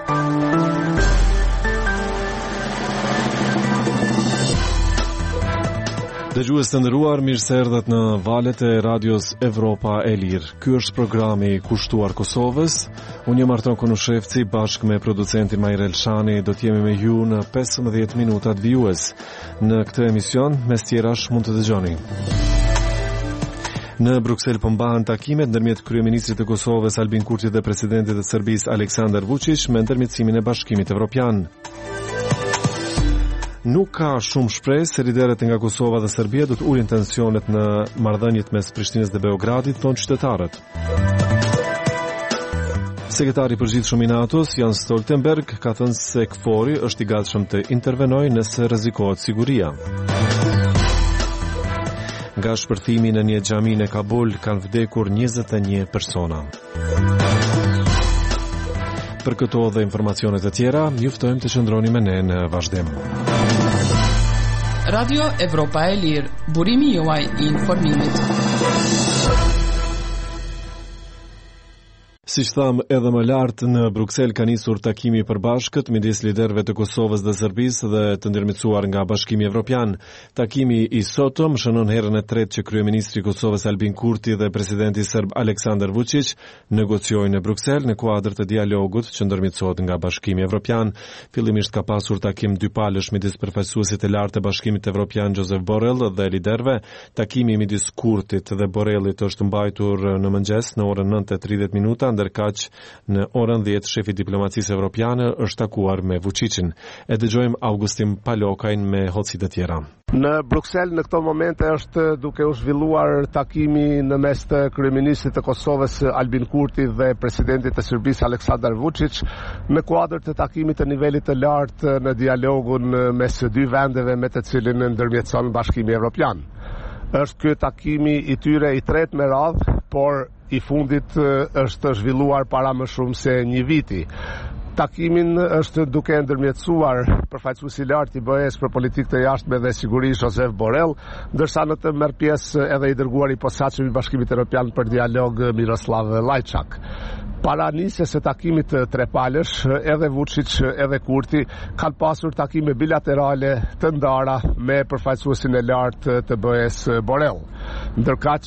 Dëgjues të nderuar, mirë se erdhët në valët e radios Evropa e Lirë. Ky është programi kushtuar Kosovës. Unë jam Arton Konushevci, bashkë me producentin Majrel Elshani, do të jemi me ju në 15 minutat vijues. Në këtë emision, mes tjerash mund të dëgjoni. Në Bruksel po mbahen takimet ndërmjet kryeministrit të Kosovës Albin Kurti dhe presidentit të Serbisë Aleksandar Vučić me ndërmjetësimin e Bashkimit Evropian. Nuk ka shumë shpresë se liderët nga Kosova dhe Serbia do të ulin tensionet në marrëdhëniet mes Prishtinës dhe Beogradit, thonë qytetarët. Sekretari i përgjithshëm i NATO-s, Jens Stoltenberg, ka thënë se KFOR-i është i gatshëm të intervenojë nëse rrezikohet siguria. Nga shpërthimi në një xhami në Kabul kanë vdekur 21 persona. Për këto dhe informacionet e tjera, ju ftojmë të qëndroni me ne në vazhdim. Radio Evropa e Lirë, burimi juaj i informimit. Siç tham edhe më lart, në Bruksel ka nisur takimi i përbashkët midis liderëve të Kosovës dhe Serbisë dhe të ndërmjetësuar nga Bashkimi Evropian. Takimi i sotëm shënon herën e tretë që kryeministri i Kosovës Albin Kurti dhe presidenti serb Aleksandar Vučić negociojnë në Bruksel në kuadër të dialogut që ndërmjetësohet nga Bashkimi Evropian. Fillimisht ka pasur takim dypalësh midis përfaqësuesit të lartë të Bashkimit Evropian Josep Borrell dhe liderëve. Takimi midis Kurtit dhe Borrellit është mbajtur në mëngjes në orën 9:30 minuta. Ndërkaq në orën 10 shefi diplomacisë evropiane është takuar me Vučićin. E dëgjojmë Augustin Palokajn me hoxhit e tjera. Në Bruksel në këto momente është duke u zhvilluar takimi në mes të kryeministrit të Kosovës Albin Kurti dhe presidentit të Serbisë Aleksandar Vučić në kuadër të takimit të nivelit të lartë në dialogun mes dy vendeve me të cilin ndërmjetëson Bashkimi Evropian. Është ky takimi i tyre i tretë me radhë, por i fundit është zhvilluar para më shumë se një viti. Takimin është duke ndërmjetësuar përfaqësuesi i lartë i BE-s për politikë të jashtme dhe siguri Josep Borrell, ndërsa në të merr pjesë edhe i dërguari i posaçëm i Bashkimit Evropian për dialog Miroslav Lajçak. Para nisjes së takimit trepalësh, edhe Vučić edhe Kurti kanë pasur takime bilaterale të ndara me përfaqësuesin e lartë të BE-s Borrell. Ndërkaq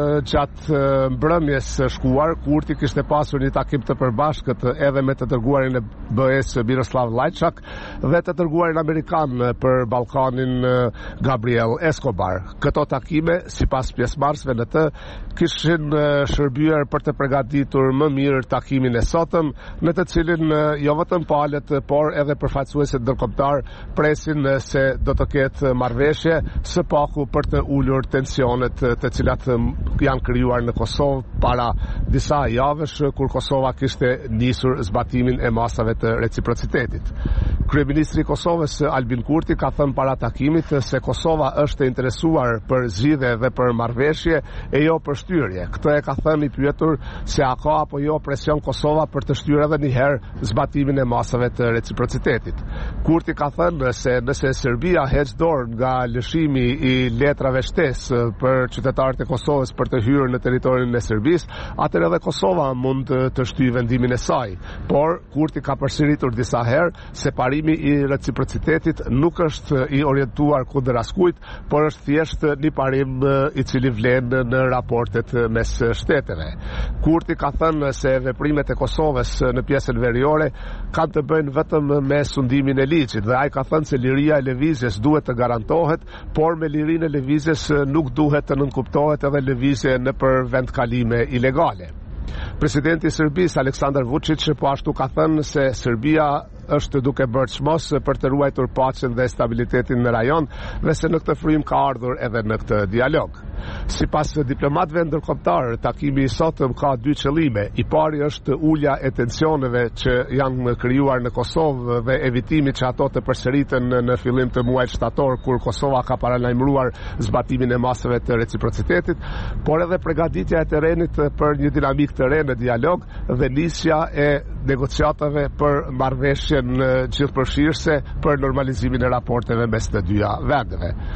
gjatë mbrëmjes së shkuar, Kurti kishte pasur një takim të përbashkët edhe me të dërguarin e BE-s Miroslav Lajçak dhe të dërguarin amerikan për Ballkanin Gabriel Escobar. Këto takime, sipas pjesëmarrësve në të, kishin shërbyer për të përgatitur më mirë takimin e sotëm, në të cilin jo vetëm palët, por edhe përfaqësuesit ndërkombëtar presin se do të ketë marrëveshje së paku për të ulur tensionet të cilat janë krijuar në Kosovë para disa javësh kur Kosova kishte nisur zbatimin e masave të reciprocitetit. Kryeministri i Kosovës Albin Kurti ka thënë para takimit se Kosova është e interesuar për zgjidhje dhe për marrëveshje e jo për shtyrje. Këtë e ka thënë i pyetur se a ka apo jo presion Kosova për të shtyrë edhe një herë zbatimin e masave të reciprocitetit. Kurti ka thënë se nëse Serbia heq dorë nga lëshimi i letrave shtesë për qytetarët e Kosovës për të hyrë në territorin e Serbisë, atëherë edhe Kosova mund të shtyjë vendimin e saj. Por Kurti ka përsëritur disa herë se parimi i reciprocitetit nuk është i orientuar kundër askujt, por është thjesht një parim i cili vlen në raportet mes shteteve. Kurti ka thënë se veprimet e Kosovës në pjesën veriore kanë të bëjnë vetëm me sundimin e ligjit dhe ai ka thënë se liria e lëvizjes duhet të garantohet, por me lirinë e lëvizjes nuk duhet të nënkuptohet edhe lëvizje nëpër vendkalime ilegale. Presidenti i Serbisë Aleksandar Vučić po ashtu ka thënë se Serbia është duke bërë çmos për të ruajtur paqen dhe stabilitetin në rajon dhe se në këtë frym ka ardhur edhe në këtë dialog. Sipas diplomatëve ndërkombëtar, takimi i sotëm ka dy qëllime. I pari është ulja e tensioneve që janë krijuar në Kosovë dhe evitimi që ato të përsëriten në fillim të muajit shtator kur Kosova ka paralajmëruar zbatimin e masave të reciprocitetit, por edhe përgatitja e terrenit për një dinamik të re në dialog dhe nisja e negociatave për marrëveshjen gjithëpërfshirëse për normalizimin e raporteve mes të dyja vendeve.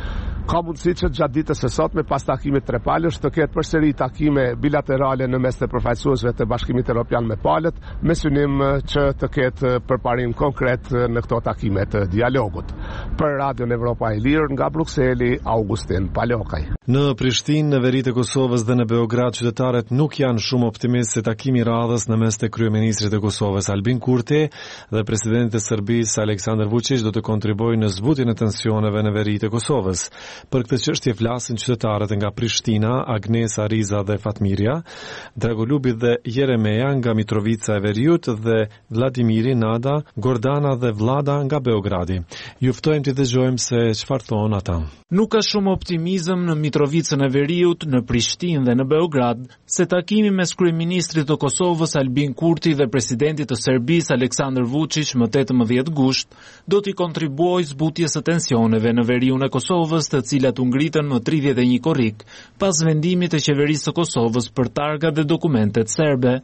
Ka mundësi që gjatë ditës së sotme pas takimit tre palësh të ketë përsëri takime bilaterale në mes të përfaqësuesve të Bashkimit Evropian me palët, me synim që të ketë përparim konkret në këto takime të dialogut. Për Radion Evropa e Lirë nga Brukseli, Augustin Palokaj. Në Prishtinë, në veri të Kosovës dhe në Beograd, qytetarët nuk janë shumë optimistë se takimi i radhës në mes të kryeministrit të Kosovës Albin Kurti dhe presidentit të Serbisë Aleksandar Vučić do të kontribuojë në zbutjen e tensioneve në veri të Kosovës. Për këtë çështje flasin qytetarët nga Prishtina, Agnesa Riza dhe Fatmirja, Dragolubi dhe Jeremeja nga Mitrovica e Veriut dhe Vladimiri, Nada, Gordana dhe Vlada nga Beogradi. Ju ftojmë të dëgjojmë se çfarë thonë ata. Nuk ka shumë optimizëm në Mitrovicën e Veriut, në Prishtinë dhe në Beograd, se takimi mes kryeministrit të Kosovës Albin Kurti dhe presidentit të Serbisë Aleksandar Vučić më 18 gusht do t'i kontribuojë zbutjes së tensioneve në veriun e Kosovës, të cilat u ngritën më 31 korrik pas vendimit të qeverisë së Kosovës për targa dhe dokumentet serbe.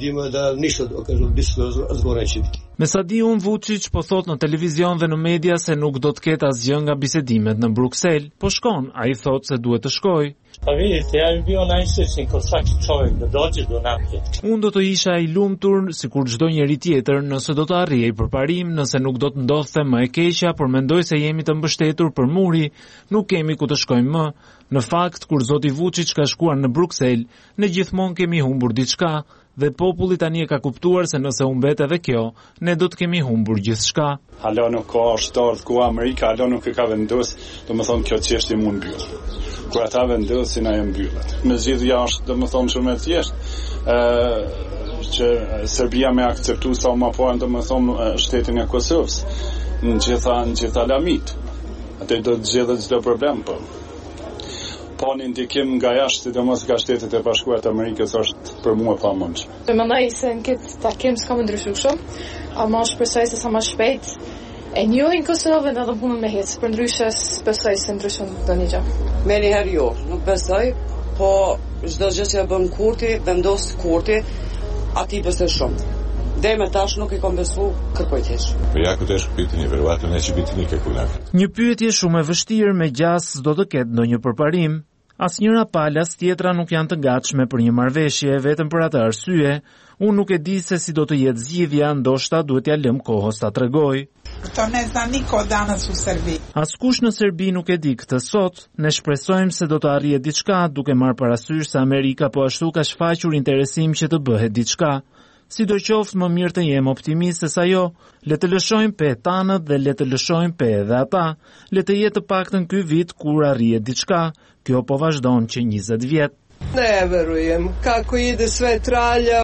Me sa di unë, Vučić po thot në televizion dhe në media se nuk do të ketë asgjë nga bisedimet në Bruksel, po shkon, a i thot se duhet të shkoj. Unë do të isha i lumtur si kur çdo njeri tjetër nëse do të arrijej përparim, nëse nuk do të ndodhte më e keqja, por mendoj se jemi të mbështetur për muri, nuk kemi ku të shkojmë më. Në fakt, kur zoti Vučić ka shkuar në Bruksel, ne gjithmonë kemi humbur diçka, dhe populli tani e ka kuptuar se nëse humbet edhe kjo, ne do të kemi humbur gjithçka. Hala nuk ka shtardh ku Amerika, hala nuk e ka vendos, domethënë kjo çështje mund mbyll. Kur ata vendosin ajo mbyllet. Me zgjidhje jashtë, domethënë shumë e thjeshtë, që Serbia me akceptu sa më parë domethënë shtetin e Kosovës në gjitha lamit. Atë do të zgjidhet çdo problem po. Pa një ndikim nga jashtë, sidomos nga Shtetet e Bashkuara të Amerikës, është për mua pamundshme. Mendoj se në këtë takim s'ka më ndryshuar shumë, ama shpresoj se sa më shpejt e njohin Kosovën edhe punën me hec. Për ndryshe besoj se ndryshon ndonjë gjë. Meriherë jo, nuk besoj, po çdo gjë që e bën Kurti, vendos Kurti, aty besoj shumë. Deri më tash nuk i kam besu kërkojtjesh. Një pyetje shumë e vështirë me gjas s'do të ketë ndonjë përparim. Asnjëra pala as tjetra nuk janë të gatshme për një marrëveshje, vetëm për atë arsye, unë nuk e di se si do të jetë zgjidhja, ndoshta duhet ja lëm kohës ta tregoj. Askush në Serbi nuk e di këtë sot, ne shpresojmë se do të arrihet diçka, duke marrë parasysh se Amerika po ashtu ka shfaqur interesim që të bëhet diçka. Sidoqoftë më mirë të jem optimist se sa jo, le të lëshojmë pe tanët dhe le të lëshojmë pe edhe ata, le të jetë të paktën ky vit kur arrihet diçka, kjo po vazhdon që 20 vjet. Ne verujem, kako ide sve tralja,